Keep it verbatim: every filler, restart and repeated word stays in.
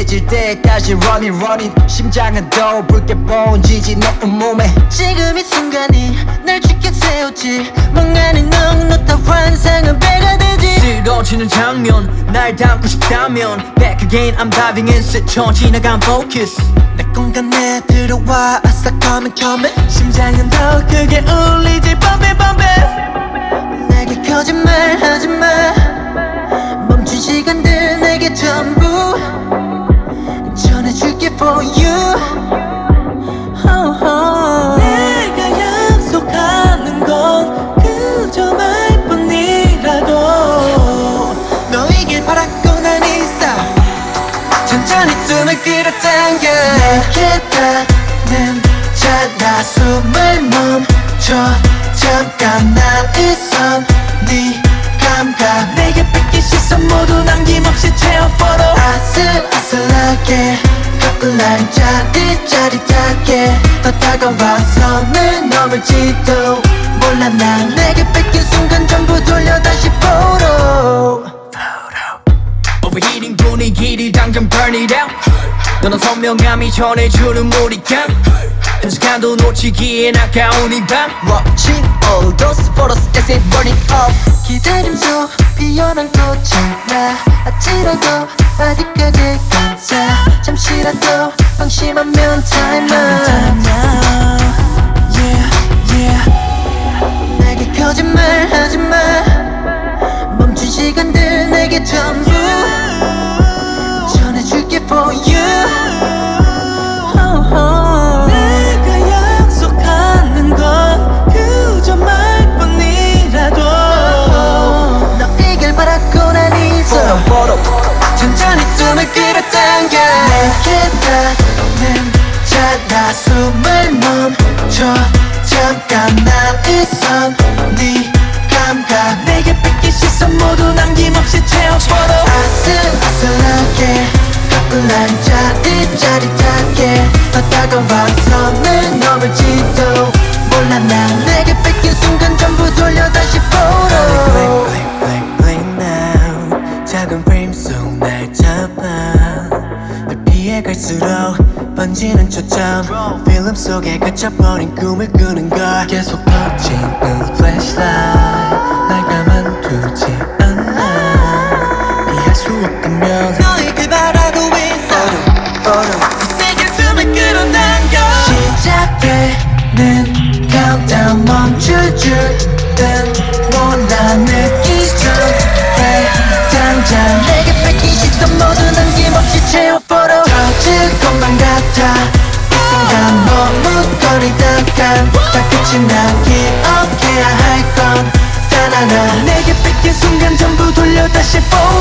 익숙해질 때까지 running running 심장은 더 붉게 번지지 너 온몸에 지금 이 순간이 날 죽게 세웠지 멍하니 넉넉한 환상은 배가 되지 쓰러지는 장면 날 담고 싶다면 Back again I'm diving in 스쳐 지나간 focus 내 공간에 들어와 아싸 coming coming 심장은 더 크게 울리지 뻔배 뻔배 내게 거짓말하지 마 멈춘 시간들 내게 전부 전해줄게 for you oh, oh. 내가 약속하는 건 그저 말뿐이라고 너이길 바랐고 난 있어 천천히 숨을 끌어당겨 내게 닿는 찰나 숨을 멈춰 잠깐 날 있어 네 감각 내게 뺏긴 시선 모두 남김없이 채워 photo 아슬아슬하게 가끔 날 짜릿짜릿하게 더 다가와 선을 넘을지도 몰라 난 내게 뺏긴 순간 전부 돌려 다시 photo Overheating 분위기를 당장 burn it out 너는 선명함이 전해주는 몰입감 현실감도 놓치기엔 아까운 이밤 Watching all those photos as it burning up 기다림 속 피어난 꽃이나 아찔하고 아득하게 감싸 잠시라도 방심하면 time out yeah, yeah. 내게 거짓말하지 마 멈춘 시간들 내게 전부 전해줄게 for you oh, oh. 내가 약속하는 건 그저 말뿐이라도 너이길 바랐고 난 있어 천천히 숨을 끌어당겨 내게 닿는 찰나 숨을 멈춰 잠깐 날 있어 네 감각 내게 뺏긴 시선 모두 남김없이 채워 photo 아슬아슬하게 가끔 날 짜릿짜릿하게 더 다가와 선을 넘을지도 몰라 난 내게 뺏긴 순간 전부 돌려 다시 photo blink blink blink blink now 작은 프레임 속 날 잡아 널 피해 갈수록 번지는 초점 필름 속에 갇혀버린 꿈을 꾸는 걸 계속 퍼지는 flashlight 날 가만두지 않아 피할 수 없다면 너희들 바라고 있어 더 세게 숨을 끌어당겨 시작되는 countdown 멈출 줄은 몰라 느끼기 전에 당장 내게 뺏긴 시선 모두 남김없이 채워 photo 터질 것만 같아 이 순간 머뭇거리다가 다 끝이 나 기억해야 할 건 단 하나 내게 뺏긴 순간 전부 돌려 다시 photo